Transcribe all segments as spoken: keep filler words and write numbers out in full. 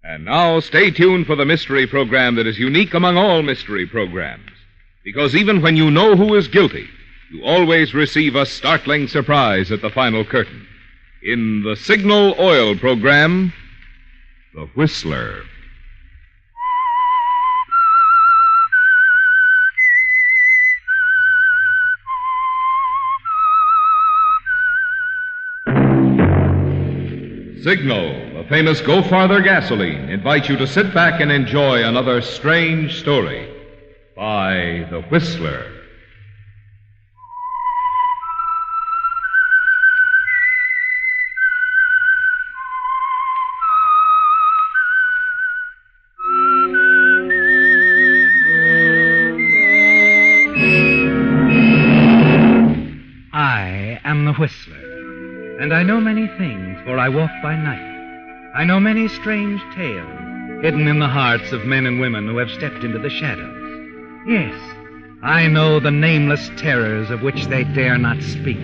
And now, stay tuned for the mystery program that is unique among all mystery programs. Because even when you know who is guilty, you always receive a startling surprise at the final curtain. In the Signal Oil program, The Whistler. Signal, the famous Go Farther gasoline, invites you to sit back and enjoy another strange story by The Whistler. I am the Whistler. And I know many things, for I walk by night. I know many strange tales hidden in the hearts of men and women who have stepped into the shadows. Yes, I know the nameless terrors of which they dare not speak.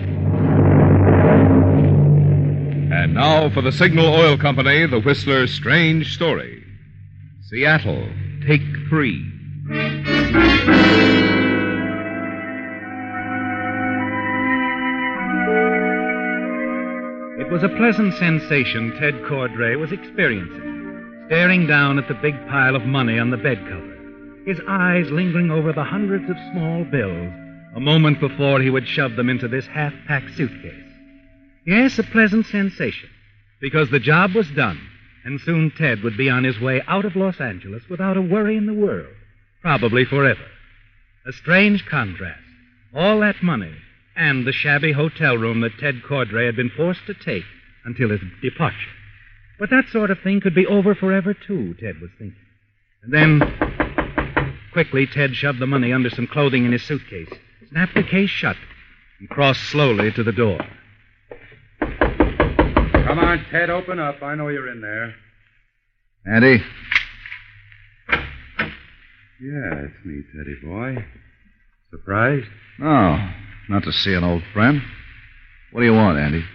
And now for the Signal Oil Company, The Whistler's strange story. Seattle, take three. It was a pleasant sensation Ted Cordray was experiencing, staring down at the big pile of money on the bed cover, his eyes lingering over the hundreds of small bills a moment before he would shove them into this half-packed suitcase. Yes, a pleasant sensation, because the job was done, and soon Ted would be on his way out of Los Angeles without a worry in the world, probably forever. A strange contrast. All that money and the shabby hotel room that Ted Cordray had been forced to take until his departure. But that sort of thing could be over forever, too, Ted was thinking. And then, quickly, Ted shoved the money under some clothing in his suitcase, snapped the case shut, and crossed slowly to the door. Come on, Ted, open up. I know you're in there. Andy? Yeah, it's me, Teddy boy. Surprised? Oh, not to see an old friend. What do you want, Andy?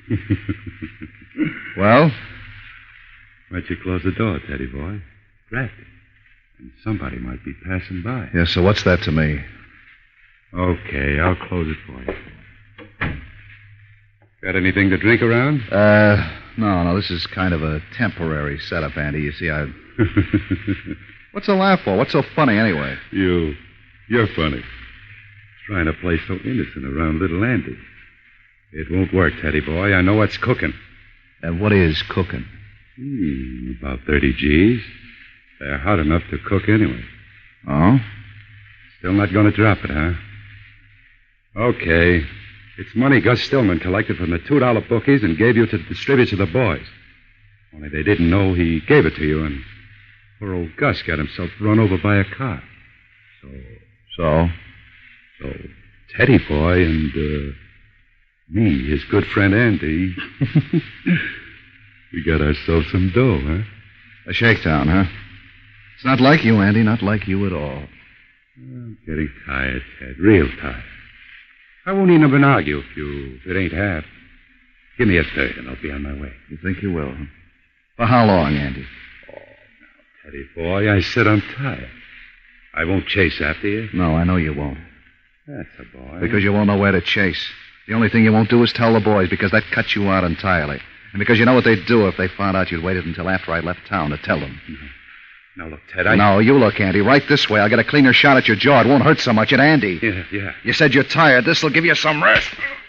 Well? Why don't you close the door, Teddy boy? Drafty. And somebody might be passing by. Yeah, so what's that to me? Okay, I'll close it for you. Got anything to drink around? Uh, no, no, this is kind of a temporary setup, Andy. You see, I... What's the laugh for? What's so funny, anyway? You. You're funny. Trying to play so innocent around little Andy. It won't work, Teddy boy. I know what's cooking. And what is cooking? Hmm, about thirty G's. They're hot enough to cook anyway. Oh? Still not going to drop it, huh? Okay. It's money Gus Stillman collected from the two dollar bookies and gave you to distribute to the boys. Only they didn't know he gave it to you, and poor old Gus got himself run over by a car. So... So? So, Teddy boy and, uh, me, his good friend Andy, we got ourselves some dough, huh? A shakedown, huh? It's not like you, Andy, not like you at all. I'm getting tired, Ted, real tired. I won't even argue if you, if it ain't half. Give me a third and I'll be on my way. You think you will, huh? For how long, Andy? Oh, now, Teddy boy, I said I'm tired. I won't chase after you. No, I know you won't. That's a boy. Because you won't know where to chase. The only thing you won't do is tell the boys, because that cuts you out entirely. And because you know what they'd do if they found out you'd waited until after I left town to tell them. No. Now, look, Ted, I... No, you look, Andy. Right this way. I'll get a cleaner shot at your jaw. It won't hurt so much at Andy. Yeah, yeah. You said you're tired. This'll give you some rest.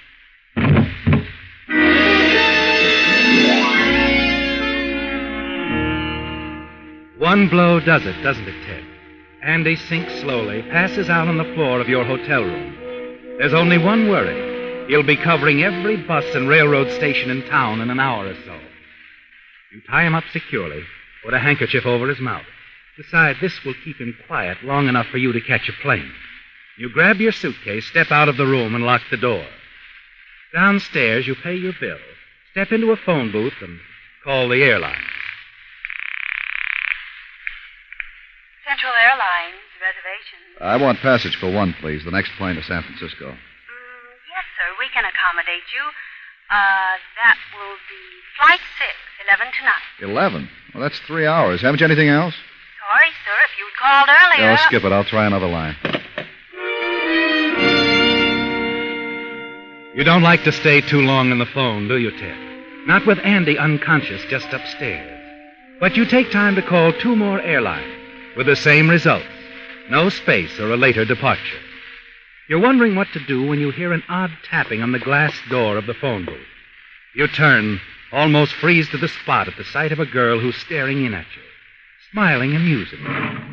One blow does it, doesn't it, Ted? Andy sinks slowly, passes out on the floor of your hotel room. There's only one worry. He'll be covering every bus and railroad station in town in an hour or so. You tie him up securely, put a handkerchief over his mouth. Decide this will keep him quiet long enough for you to catch a plane. You grab your suitcase, step out of the room, and lock the door. Downstairs, you pay your bill, step into a phone booth, and call the airline. Central Airlines, reservations. I want passage for one, please. The next plane to San Francisco. Mm, yes, sir. We can accommodate you. Uh, that will be flight six, eleven tonight. Eleven? Well, that's three hours. Haven't you anything else? Sorry, sir, if you'd called earlier. Yeah, I'll skip it. I'll try another line. You don't like to stay too long on the phone, do you, Ted? Not with Andy unconscious just upstairs. But you take time to call two more airlines with the same results. No space or a later departure. You're wondering what to do when you hear an odd tapping on the glass door of the phone booth. You turn, almost freeze to the spot at the sight of a girl who's staring in at you, smiling amusedly.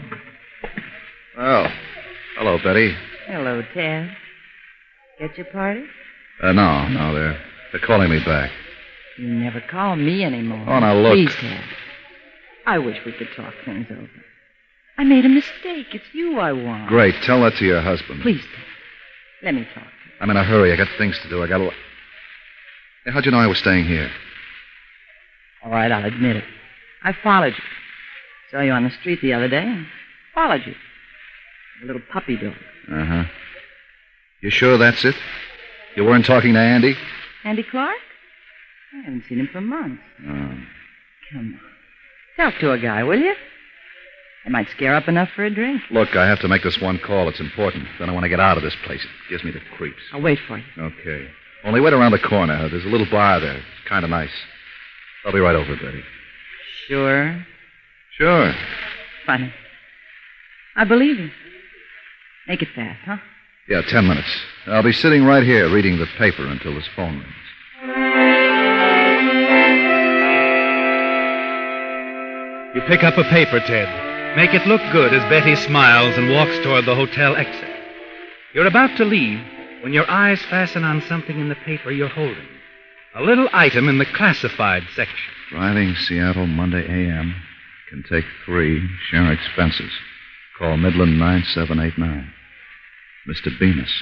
Oh, hello, Betty. Hello, Ted. Get your party? Uh, no, no, they're, they're calling me back. You never call me anymore. Oh, now look. Please, Ted. I wish we could talk things over. I made a mistake. It's you I want. Great. Tell that to your husband. Please, Ted. Let me talk to you. I'm in a hurry. I got things to do. I got to... Hey, how'd you know I was staying here? All right, I'll admit it. I followed you. Saw you on the street the other day and followed you. A little puppy dog. Uh-huh. You sure that's it? You weren't talking to Andy? Andy Clark? I haven't seen him for months. Oh. Come on. Talk to a guy, will you? It might scare up enough for a drink. Look, I have to make this one call. It's important. Then I want to get out of this place. It gives me the creeps. I'll wait for you. Okay. Only wait around the corner. There's a little bar there. It's kind of nice. I'll be right over, Betty. Sure? Sure. Funny. I believe you. Make it fast, huh? Yeah, ten minutes. I'll be sitting right here reading the paper until this phone rings. You pick up a paper, Ted. Make it look good as Betty smiles and walks toward the hotel exit. You're about to leave when your eyes fasten on something in the paper you're holding. A little item in the classified section. Driving Seattle Monday A M Can take three. Share expenses. Call Midland nine seven eight nine. Mister Bemis.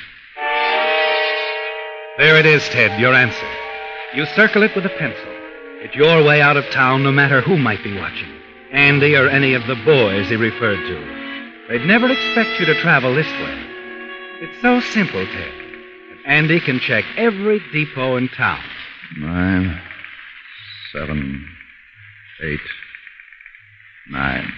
There it is, Ted, your answer. You circle it with a pencil. It's your way out of town no matter who might be watching. Andy or any of the boys he referred to. They'd never expect you to travel this way. It's so simple, Ted. Andy can check every depot in town. Nine, seven, eight, nine.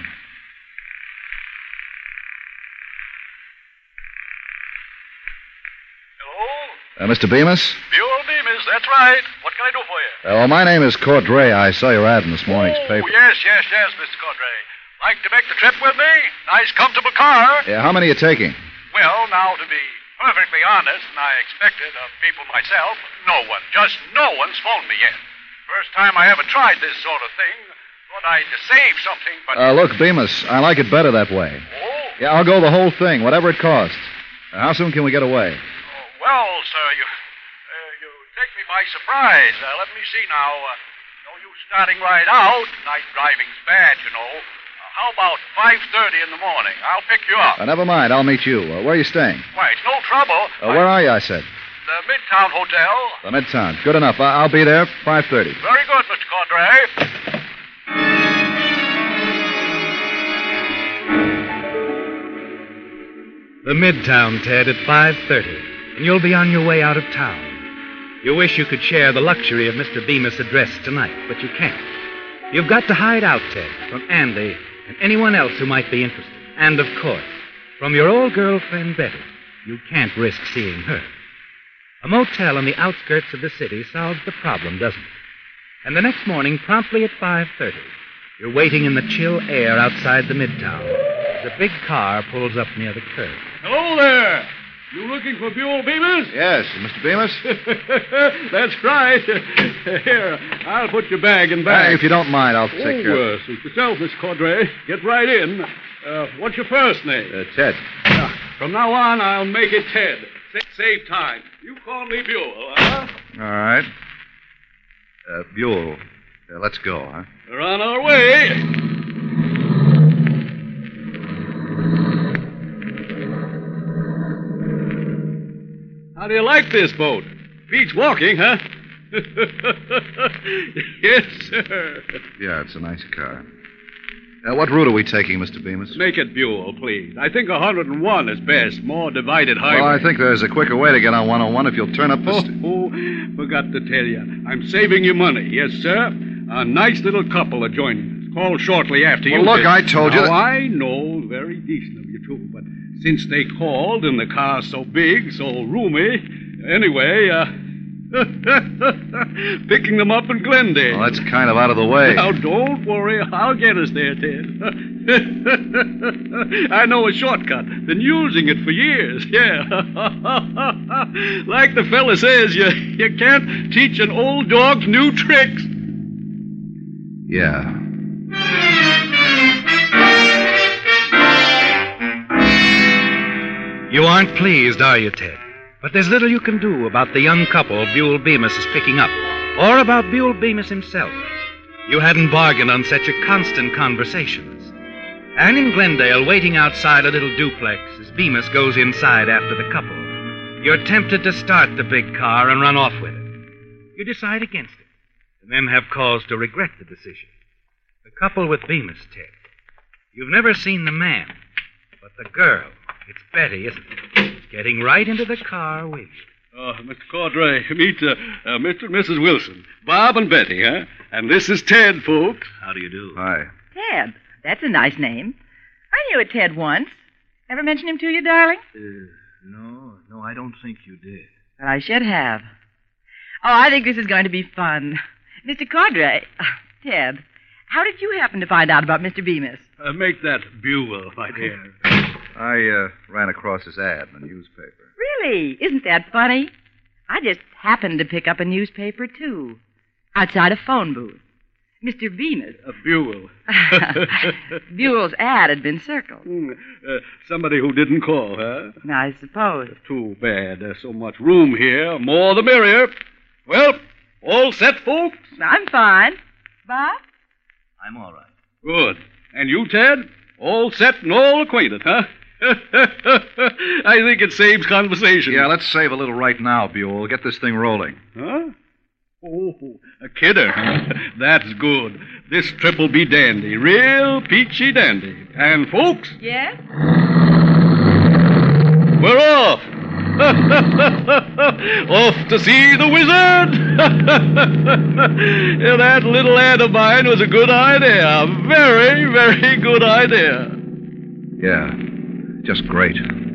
Hello? Uh, Mister Bemis? Buell Bemis, that's right. What can I do for you? Uh, well, my name is Cordray. I saw your ad in this morning's oh, paper. yes, yes, yes, Mister Cordray. Like to make the trip with me? Nice, comfortable car. Yeah, how many are you taking? Well, now, to be perfectly honest, and I expected of people myself, no one, just no one's phoned me yet. First time I ever tried this sort of thing. Thought I'd save something, but... Uh, look, Bemis, I like it better that way. Oh? Yeah, I'll go the whole thing, whatever it costs. Uh, how soon can we get away? Oh, well, sir, you... Uh, you take me by surprise. Uh, let me see now. Uh, no use starting right out. Night driving's bad, you know. Uh, how about five thirty in the morning? I'll pick you up. Uh, never mind, I'll meet you. Uh, where are you staying? Why, it's no trouble. Uh, where are you, I said? The Midtown Hotel. The Midtown. Good enough. I- I'll be there five thirty. Very good, Mister Cordray. The Midtown, Ted, at five thirty, and you'll be on your way out of town. You wish you could share the luxury of Mister Bemis' address tonight, but you can't. You've got to hide out, Ted, from Andy and anyone else who might be interested. And, of course, from your old girlfriend, Betty. You can't risk seeing her. A motel on the outskirts of the city solves the problem, doesn't it? And the next morning, promptly at five thirty, you're waiting in the chill air outside the Midtown as a big car pulls up near the curb. Hello there. You looking for Buell Bemis? Yes, Mister Bemis? That's right. Here, I'll put your bag in Uh, bag. if you don't mind, I'll take oh, care of it. uh, suit yourself, Miss Cordray. Get right in. Uh, what's your first name? Uh, Ted. Uh, from now on, I'll make it Ted. Sa- save time. You call me Buell, huh? All right. Uh, Buell. Uh, let's go, huh? We're on our way. How do you like this boat? Beats walking, huh? Yes, sir. Yeah, it's a nice car. Uh, what route are we taking, Mister Bemis? Make it Buell, please. I think one oh one is best. More divided highway. Well, I think there's a quicker way to get on one oh one if you'll turn up the... Oh, St- oh, forgot to tell you. I'm saving you money. Yes, sir. A nice little couple are joining us. call shortly after you. Well, look, did. I told you Now, that- I know, very decent of you, too, but since they called and the car's so big, so roomy, anyway, uh, picking them up in Glendale. Well, that's kind of out of the way. Now, don't worry. I'll get us there, Ted. I know a shortcut. Been using it for years, yeah. Like the fella says, you, you can't teach an old dog new tricks. Yeah. You aren't pleased, are you, Ted? But there's little you can do about the young couple Buell Bemis is picking up, or about Buell Bemis himself. You hadn't bargained on such a constant conversations. And in Glendale, waiting outside a little duplex as Bemis goes inside after the couple, you're tempted to start the big car and run off with it. You decide against it, and then have cause to regret the decision. The couple with Bemis, Ted. You've never seen the man, but the girl. It's Betty, isn't it? Getting right into the car with you. Oh, Mister Cordray, meet uh, uh, Mister and Missus Wilson. Bob and Betty, huh? And this is Ted, folks. How do you do? Hi. Ted. That's a nice name. I knew a Ted once. Ever mention him to you, darling? Uh, no, no, I don't think you did. But I should have. Oh, I think this is going to be fun. Mister Cordray. Uh, Ted, how did you happen to find out about Mister Bemis? Uh, make that Buell, my dear. I uh, ran across his ad in the newspaper. Really? Isn't that funny? I just happened to pick up a newspaper, too. Outside a phone booth. Mister Bemis. A Buell. Buell's ad had been circled. Hmm, uh, somebody who didn't call, huh? I suppose. Too bad. There's so much room here. More the merrier. Well, all set, folks? I'm fine. Bob? I'm all right. Good. And you, Ted? All set and all acquainted, huh? I think it saves conversation. Yeah, let's save a little right now, Buell. Get this thing rolling. Huh? Oh, a kidder. That's good. This trip will be dandy. Real peachy dandy. And, folks, Yes? we're off. Off to see the wizard. Yeah, that little ad of mine was a good idea. A very, very good idea. Yeah, just great.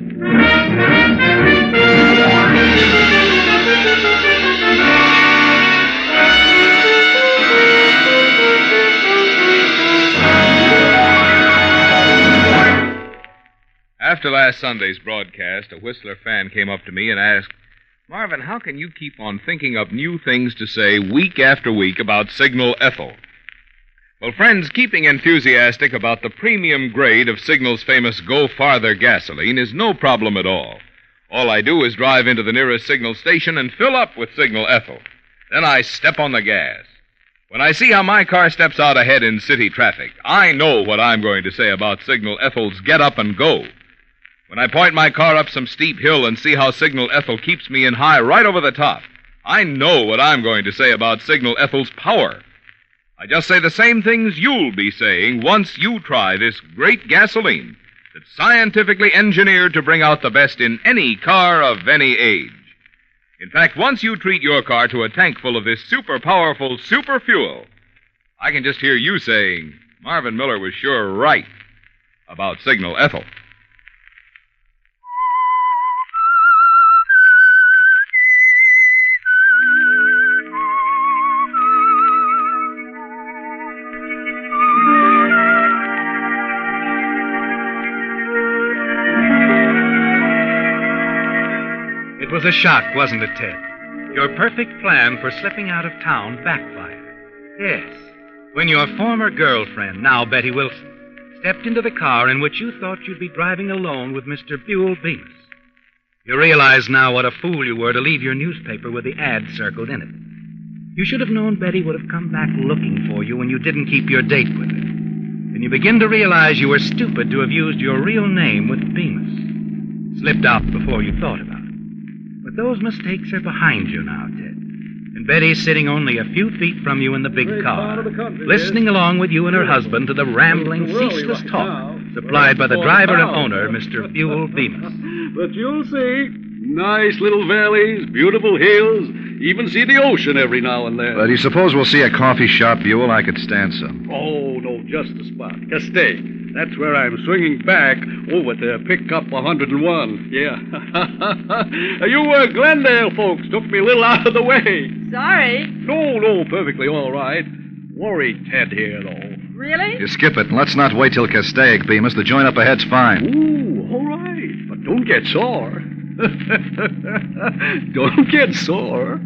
After last Sunday's broadcast, a Whistler fan came up to me and asked, Marvin, how can you keep on thinking up new things to say week after week about Signal Ethyl? Well, friends, keeping enthusiastic about the premium grade of Signal's famous Go Farther gasoline is no problem at all. All I do is drive into the nearest Signal station and fill up with Signal Ethyl. Then I step on the gas. When I see how my car steps out ahead in city traffic, I know what I'm going to say about Signal Ethyl's Get Up and Go. When I point my car up some steep hill and see how Signal Ethyl keeps me in high right over the top, I know what I'm going to say about Signal Ethyl's power. I just say the same things you'll be saying once you try this great gasoline that's scientifically engineered to bring out the best in any car of any age. In fact, once you treat your car to a tank full of this super powerful super fuel, I can just hear you saying, Marvin Miller was sure right about Signal Ethyl. It was a shock, wasn't it, Ted? Your perfect plan for slipping out of town backfired. Yes, when your former girlfriend, now Betty Wilson, stepped into the car in which you thought you'd be driving alone with Mister Buell Bemis. You realize now what a fool you were to leave your newspaper with the ad circled in it. You should have known Betty would have come back looking for you when you didn't keep your date with her. And you begin to realize you were stupid to have used your real name with Bemis. Slipped out before you thought about it. But those mistakes are behind you now, Ted. And Betty's sitting only a few feet from you in the big Great car, part of the country, listening yes. along with you and her husband to the rambling, Well, ceaseless right talk now, supplied by the we're driver and down. owner, Mister Buell Bemis. But you'll see. Nice little valleys, beautiful hills, even see the ocean every now and then. But do you suppose we'll see a coffee shop, Buell? I could stand some. Oh, no just the spot. Castaic. That's where I'm swinging back over to pick up one oh one. Yeah. You uh, Glendale folks took me a little out of the way. Sorry. No, no, perfectly all right. Worried Ted here, though. Really? You skip it, and let's not wait till Castaic, Bemis. The joint up ahead's fine. Ooh, all right. But don't get sore. Don't get sore.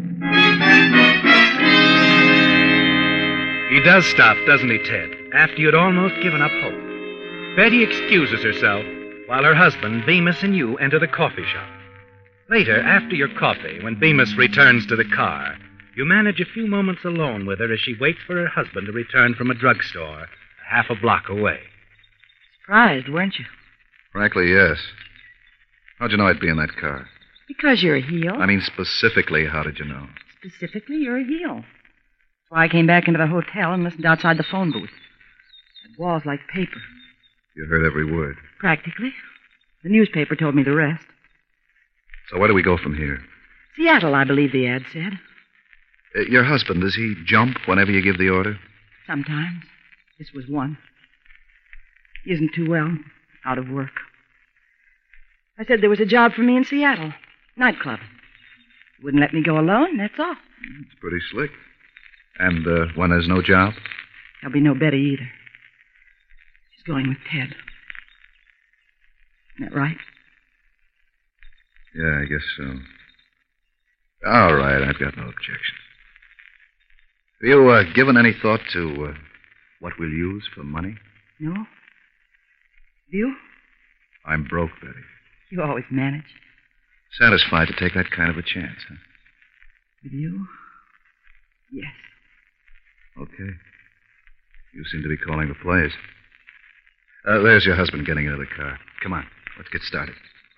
He does stop, doesn't he, Ted? After you'd almost given up hope. Betty excuses herself while her husband, Bemis, and you enter the coffee shop. Later, after your coffee, when Bemis returns to the car, you manage a few moments alone with her as she waits for her husband to return from a drugstore a half a block away. Surprised, weren't you? Frankly, yes. How'd you know I'd be in that car? Because you're a heel. I mean, specifically, how did you know? Specifically, you're a heel. That's why I came back into the hotel and listened outside the phone booth. That wall's like paper. You heard every word. Practically. The newspaper told me the rest. So where do we go from here? Seattle, I believe the ad said. Uh, your husband, does he jump whenever you give the order? Sometimes. This was one. He isn't too well. Out of work. I said there was a job for me in Seattle. Nightclub. He wouldn't let me go alone, that's all. It's pretty slick. And uh, when there's no job? There'll be no Betty either. She's going with Ted. Isn't that right? Yeah, I guess so. All right, I've got no objection. Have you uh, given any thought to uh, what we'll use for money? No? You? I'm broke, Betty. You always manage. Satisfied to take that kind of a chance, huh? With you? Yes. Okay. You seem to be calling the plays. Uh, there's your husband getting into the car. Come on, let's get started.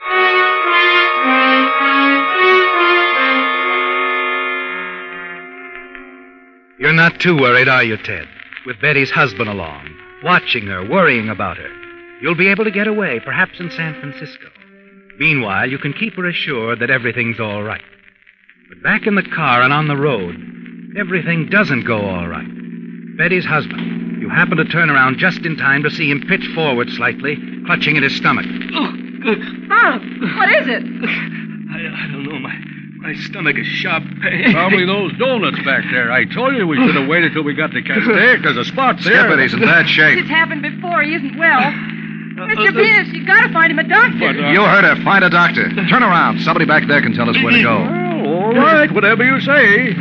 You're not too worried, are you, Ted? With Betty's husband along, watching her, worrying about her. You'll be able to get away, perhaps in San Francisco. Meanwhile, you can keep her assured that everything's all right. But back in the car and on the road, everything doesn't go all right. Betty's husband, you happen to turn around just in time to see him pitch forward slightly, clutching at his stomach. Oh, Bob, what is it? I, I don't know. My my stomach is sharp pain. Probably those donuts back there. I told you we should have waited till we got to Castaic. There's a spot there. Skip it, he's in bad shape. It's happened before. He isn't well. Mister Venus, you gotta find him a doctor. But, uh, You heard her. Find a doctor. Turn around. Somebody back there can tell us where to go. Well, all right, whatever you say.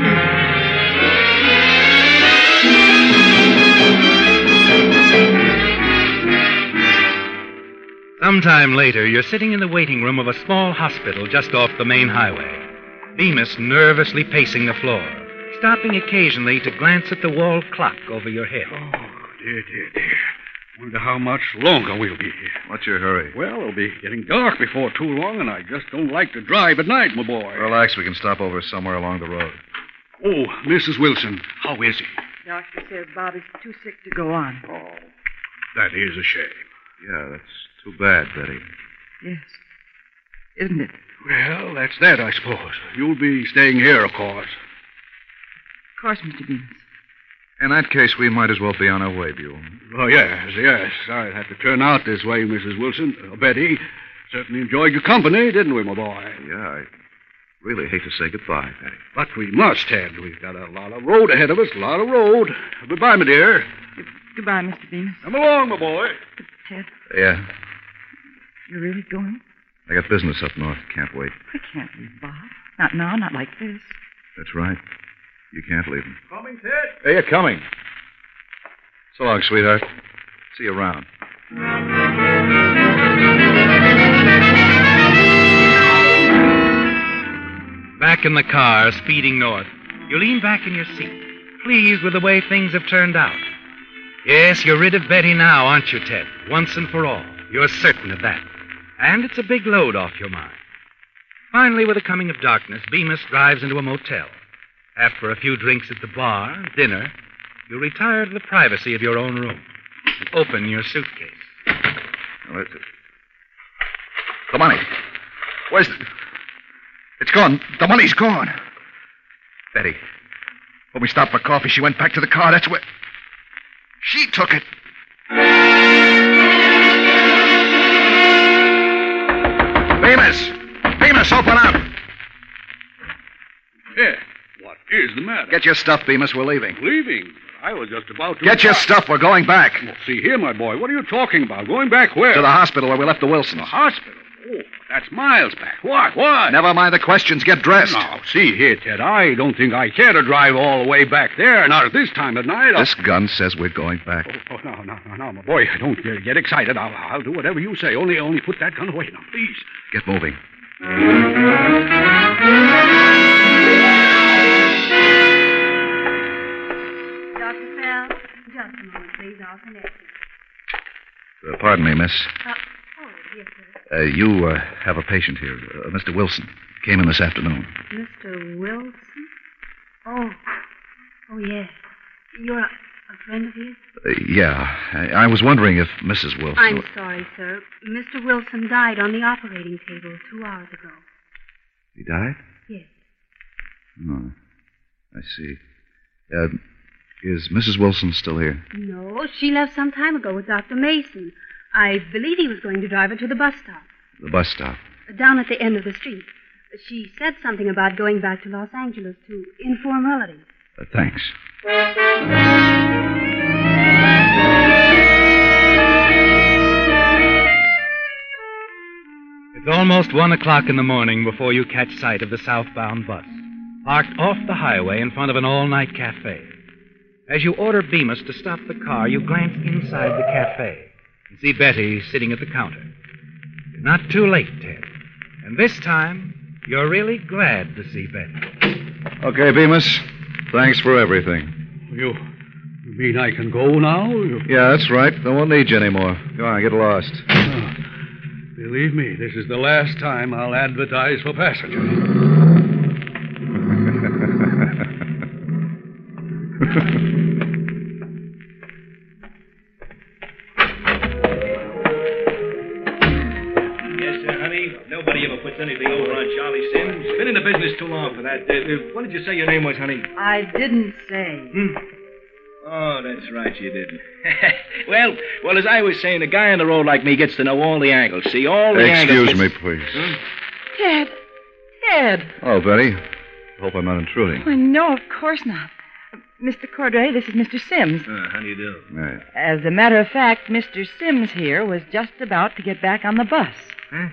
Sometime later, you're sitting in the waiting room of a small hospital just off the main highway. Bemis nervously pacing the floor, stopping occasionally to glance at the wall clock over your head. Oh, dear, dear, dear. Wonder how much longer we'll be here. What's your hurry? Well, it'll be getting dark before too long, and I just don't like to drive at night, my boy. Relax. We can stop over somewhere along the road. Oh, Missus Wilson, how is he? Doctor says Bob is too sick to go on. Oh, that is a shame. Yeah, that's too bad, Betty. Yes. Isn't it? Well, that's that, I suppose. You'll be staying here, of course. Of course, Mister Venus. In that case, we might as well be on our way, Buell. Oh, yes, yes. I had to turn out this way, Missus Wilson. Uh, Betty, certainly enjoyed your company, didn't we, my boy? Yeah, I really hate to say goodbye, Betty. But we must, Ted. We've got a lot of road ahead of us, a lot of road. Goodbye, my dear. Goodbye, Mister Venus. Come along, my boy. Ted, Yeah, you're really going? I got business up north. Can't wait. I can't leave Bob. Not now, not like this. That's right. You can't leave him. Coming, Ted? Hey, you're coming. So long, sweetheart. See you around. Back in the car, speeding north, you lean back in your seat, pleased with the way things have turned out. Yes, you're rid of Betty now, aren't you, Ted? Once and for all. You're certain of that. And it's a big load off your mind. Finally, with the coming of darkness, Bemis drives into a motel. After a few drinks at the bar, dinner, you retire to the privacy of your own room and open your suitcase. Now, that's it. The money. Where's it? It's gone. The money's gone. Betty. When we stopped for coffee, she went back to the car. That's where... She took it. Bemis! Bemis, open up! Yeah. What is the matter? Get your stuff, Bemis. We're leaving. Leaving? I was just about to... Get your stuff. We're going back. Well, see here, my boy. What are you talking about? Going back where? To the hospital where we left the Wilsons. The hospital? Oh, that's miles back. What? What? Never mind the questions. Get dressed. Now, see here, Ted. I don't think I care to drive all the way back there. Not at this time of night. I'll... This gun says we're going back. Oh, oh, no, no, no, no, my boy. Don't uh, get excited. I'll, I'll do whatever you say. Only, only put that gun away now, please. Get moving. Doctor Fell, just a moment, please. I'll connect you. Uh, pardon me, miss. Uh, oh, yes, sir. Uh, you uh, have a patient here, uh, Mister Wilson. Came in this afternoon. Mister Wilson? Oh. Oh, yes. You're a, a friend of his? Uh, yeah. I, I was wondering if Missus Wilson... I'm sorry, sir. Mister Wilson died on the operating table two hours ago. He died? Yes. Oh, I see. Uh, is Missus Wilson still here? No, she left some time ago with Doctor Mason. I believe he was going to drive her to the bus stop. The bus stop? Down at the end of the street. She said something about going back to Los Angeles to inform relatives. Uh, thanks. It's almost one o'clock in the morning before you catch sight of the southbound bus, parked off the highway in front of an all-night cafe. As you order Bemis to stop the car, you glance inside the cafe and see Betty sitting at the counter. You're not too late, Ted. And this time, you're really glad to see Betty. Okay, Bemis. Thanks for everything. You, you mean I can go now? You... Yeah, that's right. I won't need you anymore. Go on, get lost. Oh, believe me, this is the last time I'll advertise for passengers. Yes, sir, honey. Nobody ever puts anything over on Charlie Sims. Been in the business too long for that. Uh, uh, what did you say your name was, honey? I didn't say. Hmm. Oh, that's right, you didn't. well, well, as I was saying, a guy on the road like me gets to know all the angles. See, all the angles. Excuse me, please. Hmm? Ted. Ted. Oh, Betty. Hope I'm not intruding. Oh, no, of course not. Mister Cordray, this is Mister Sims. Uh, how do you do? Right. As a matter of fact, Mister Sims here was just about to get back on the bus. Huh?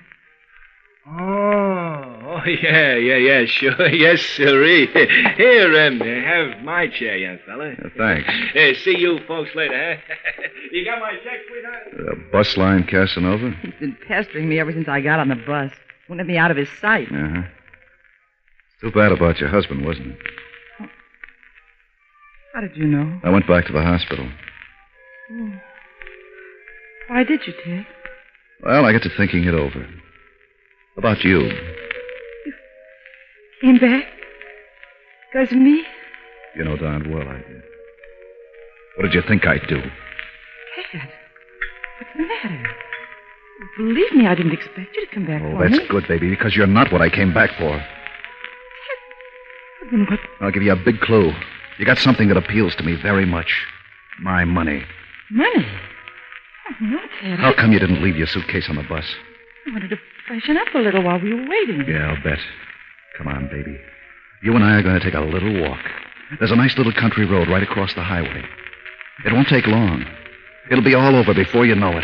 Oh, oh, yeah, yeah, yeah, sure. Yes, sirree. Here, um, have my chair, young fella. Uh, thanks. Uh, see you folks later, huh? You got my check, sweetheart? Uh, bus line Casanova? He's been pestering me ever since I got on the bus. Wouldn't let me out of his sight. Uh-huh. Too bad about your husband, wasn't it? How did you know? I went back to the hospital. Oh. Why did you, Ted? Well, I got to thinking it over. About you. You came back? Because of me? You know darn well I did. What did you think I'd do? Ted, what's the matter? Believe me, I didn't expect you to come back Oh, for that's me. good, baby, because you're not what I came back for. Ted, then what? I'll give you a big clue. You got something that appeals to me very much. My money. Money? Oh, no, Ted. How I... come you didn't leave your suitcase on the bus? I wanted to freshen up a little while we were waiting. Yeah, I'll bet. Come on, baby. You and I are going to take a little walk. There's a nice little country road right across the highway. It won't take long. It'll be all over before you know it.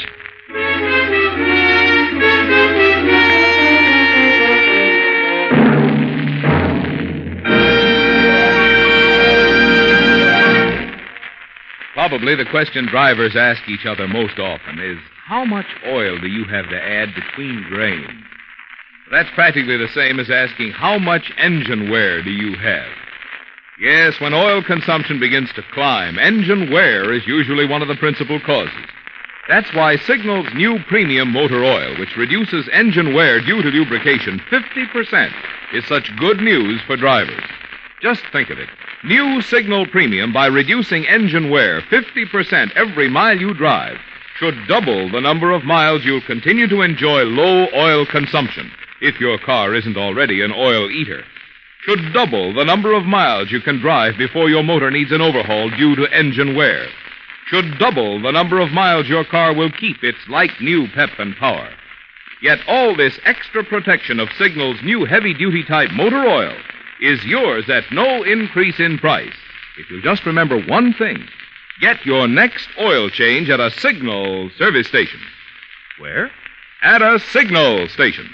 Probably the question drivers ask each other most often is, how much oil do you have to add between drains? That's practically the same as asking, how much engine wear do you have? Yes, when oil consumption begins to climb, engine wear is usually one of the principal causes. That's why Signal's new premium motor oil, which reduces engine wear due to lubrication fifty percent, is such good news for drivers. Just think of it. New Signal Premium, by reducing engine wear fifty percent every mile you drive, should double the number of miles you'll continue to enjoy low oil consumption, if your car isn't already an oil eater. Should double the number of miles you can drive before your motor needs an overhaul due to engine wear. Should double the number of miles your car will keep its like-new pep and power. Yet all this extra protection of Signal's new heavy-duty type motor oil is yours at no increase in price. If you'll just remember one thing, get your next oil change at a Signal service station. Where? At a Signal station.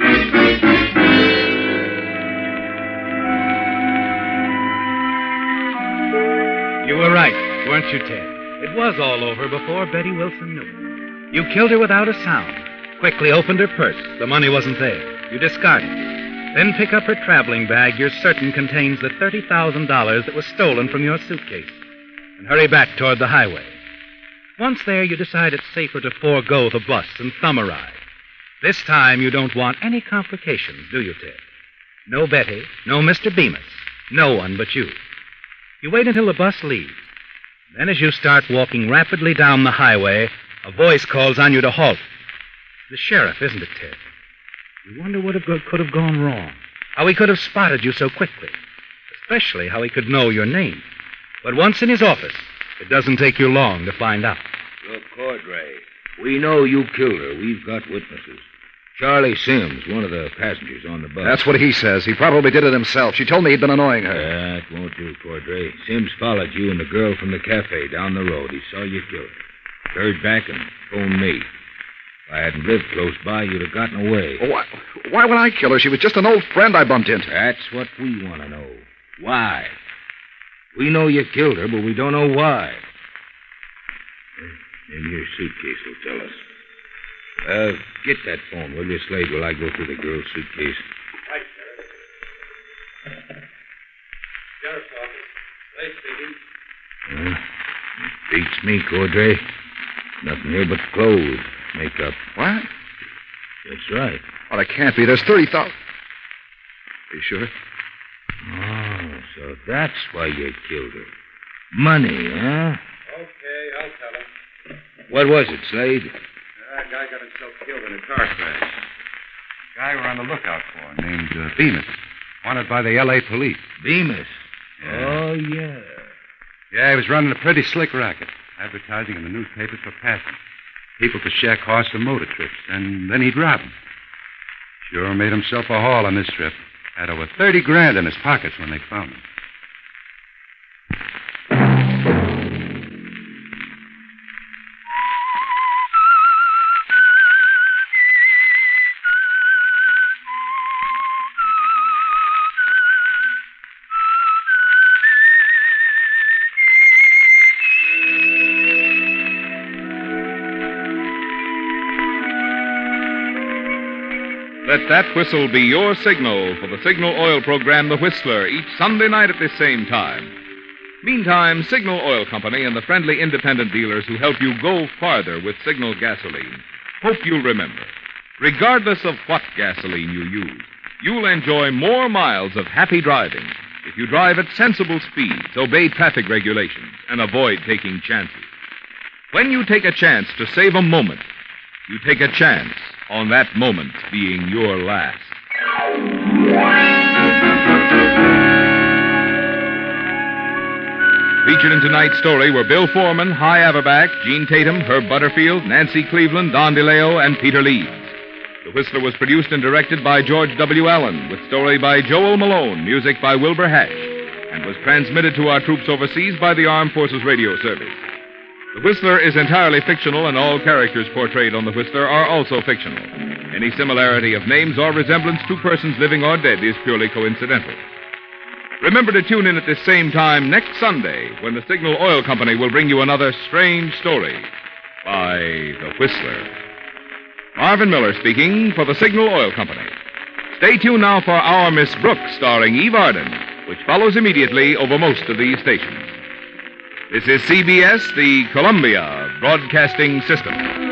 You were right, weren't you, Ted? It was all over before Betty Wilson knew it. You killed her without a sound. Quickly opened her purse. The money wasn't there. You discarded it. Then pick up her traveling bag you're certain contains the thirty thousand dollars that was stolen from your suitcase. And hurry back toward the highway. Once there, you decide it's safer to forego the bus and thumb a ride. This time, you don't want any complications, do you, Ted? No Betty, no Mister Bemis. No one but you. You wait until the bus leaves. Then as you start walking rapidly down the highway, a voice calls on you to halt. The sheriff, isn't it, Ted? You wonder what could have gone wrong. How he could have spotted you so quickly. Especially how he could know your name. But once in his office, it doesn't take you long to find out. Look, Cordray, we know you killed her. We've got witnesses. Charlie Sims, one of the passengers on the bus. That's what he says. He probably did it himself. She told me he'd been annoying her. That won't do, Cordray. Sims followed you and the girl from the cafe down the road. He saw you kill her. Turned back and phoned me. If I hadn't lived close by, you'd have gotten away. Well, why, why would I kill her? She was just an old friend I bumped into. That's what we want to know. Why? We know you killed her, but we don't know why. Maybe your suitcase will tell us. Uh, get that phone, will you, Slade, while I go through the girl's suitcase? Right, Sheriff. Sheriff's office. Slade speaking. Uh, beats me, Cordray. Nothing here but clothes, makeup. What? That's right. Oh, that can't be. There's thirty thousand. Are you sure? Oh, so that's why you killed her. Money, huh? Okay, I'll tell him. What was it, Slade? That guy got himself killed in a car crash. Guy we're on the lookout for, named uh, Bemis. Wanted by the L A police. Bemis? Yeah. Oh, yeah. Yeah, he was running a pretty slick racket. Advertising in the newspapers for passing. People to share costs of motor trips, and then he'd rob them. Sure made himself a haul on this trip. Had over thirty grand in his pockets when they found him. Let that whistle be your signal for the Signal Oil program, The Whistler, each Sunday night at this same time. Meantime, Signal Oil Company and the friendly independent dealers who help you go farther with Signal gasoline hope you'll remember, regardless of what gasoline you use, you'll enjoy more miles of happy driving if you drive at sensible speeds, obey traffic regulations, and avoid taking chances. When you take a chance to save a moment, you take a chance on that moment being your last. Featured in tonight's story were Bill Foreman, Hy Averback, Gene Tatum, Herb Butterfield, Nancy Cleveland, Don DeLeo, and Peter Leeds. The Whistler was produced and directed by George W. Allen, with story by Joel Malone, music by Wilbur Hatch, and was transmitted to our troops overseas by the Armed Forces Radio Service. The Whistler is entirely fictional, and all characters portrayed on The Whistler are also fictional. Any similarity of names or resemblance to persons living or dead is purely coincidental. Remember to tune in at this same time next Sunday when the Signal Oil Company will bring you another strange story by The Whistler. Marvin Miller speaking for the Signal Oil Company. Stay tuned now for Our Miss Brooks, starring Eve Arden, which follows immediately over most of these stations. This is C B S, the Columbia Broadcasting System.